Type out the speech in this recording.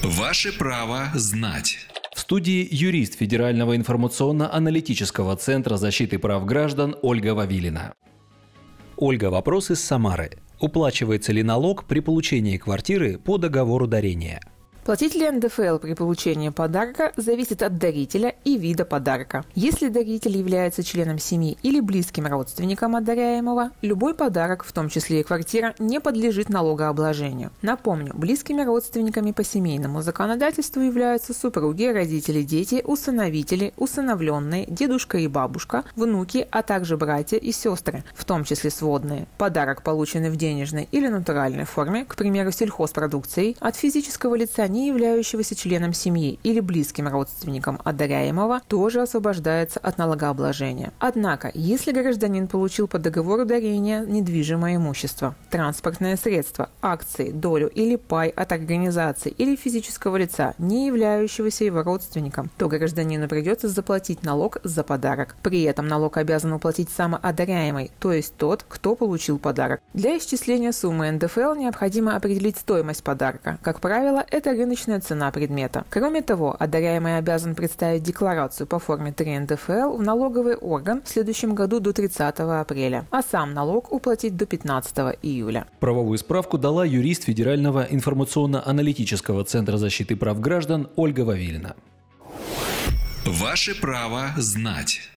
Ваше право знать. В студии юрист Федерального информационно-аналитического центра защиты прав граждан Ольга Вавилина. Ольга, вопрос из Самары. Уплачивается ли налог при получении квартиры по договору дарения? Платить ли НДФЛ при получении подарка зависит от дарителя и вида подарка. Если даритель является членом семьи или близким родственником одаряемого, любой подарок, в том числе и квартира, не подлежит налогообложению. Напомню, близкими родственниками по семейному законодательству являются супруги, родители, дети, усыновители, усыновленные, дедушка и бабушка, внуки, а также братья и сестры, в том числе сводные. Подарок, полученный в денежной или натуральной форме, к примеру, сельхозпродукцией, от физического лица, не являющегося членом семьи или близким родственником одаряемого, тоже освобождается от налогообложения. Однако, если гражданин получил по договору дарения недвижимое имущество, транспортное средство, акции, долю или пай от организации или физического лица, не являющегося его родственником, то гражданину придется заплатить налог за подарок. При этом налог обязан уплатить самоодаряемый, то есть тот, кто получил подарок. Для исчисления суммы НДФЛ необходимо определить стоимость подарка. Как правило, это рыночная цена предмета. Кроме того, одаряемый обязан представить декларацию по форме 3 НДФЛ в налоговый орган в следующем году до 30 апреля, а сам налог уплатить до 15 июля. Правовую справку дала юрист Федерального информационно-аналитического центра защиты прав граждан Ольга Вавилина. Ваше право знать.